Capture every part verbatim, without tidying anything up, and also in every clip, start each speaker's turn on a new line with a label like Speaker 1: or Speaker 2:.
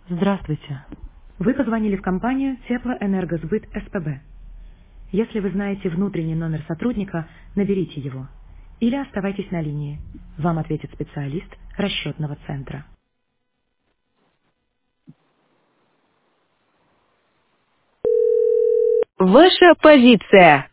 Speaker 1: Здравствуйте. Вы позвонили в компанию Теплоэнергосбыт СПБ. Если вы знаете внутренний номер сотрудника, наберите его. Или оставайтесь на линии. Вам ответит специалист расчетного центра.
Speaker 2: Ваша позиция.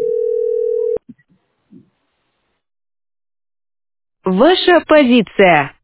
Speaker 2: Ваша позиция.